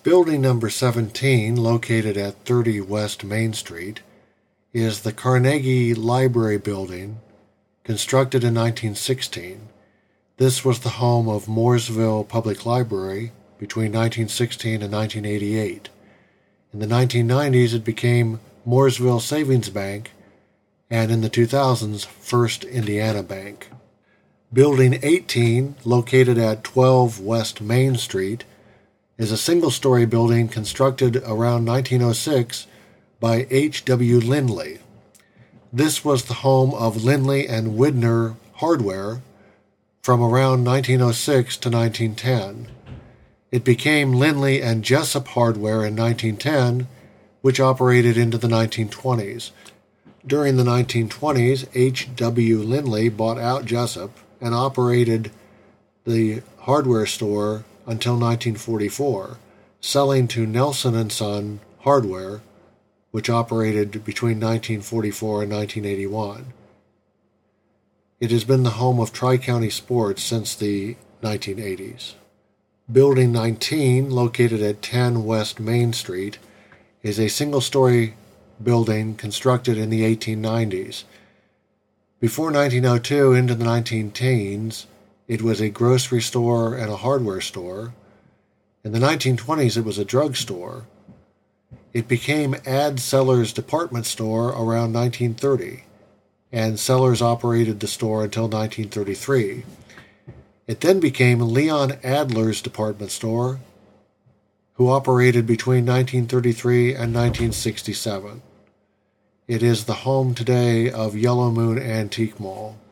Building number 17, located at 30 West Main Street, is the Carnegie Library Building, constructed in 1916. This was the home of Mooresville Public Library between 1916 and 1988. In the 1990s, it became Mooresville Savings Bank, and in the 2000s, First Indiana Bank. Building 18, located at 12 West Main Street, is a single-story building constructed around 1906 by H.W. Lindley. This was the home of Lindley and Widner Hardware from around 1906 to 1910. It became Lindley and Jessup Hardware in 1910, which operated into the 1920s. During the 1920s, H.W. Lindley bought out Jessup and operated the hardware store until 1944, selling to Nelson & Son Hardware, which operated between 1944 and 1981. It has been the home of Tri-County Sports since the 1980s. Building 19, located at 10 West Main Street, is a single-story building constructed in the 1890s. Before 1902 into the 19-teens, it was a grocery store and a hardware store. In the 1920s, it was a drugstore. It became Ad Sellers Department Store around 1930, and Sellers operated the store until 1933. It then became Leon Adler's Department Store, who operated between 1933 and 1967. It is the home today of Yellow Moon Antique Mall.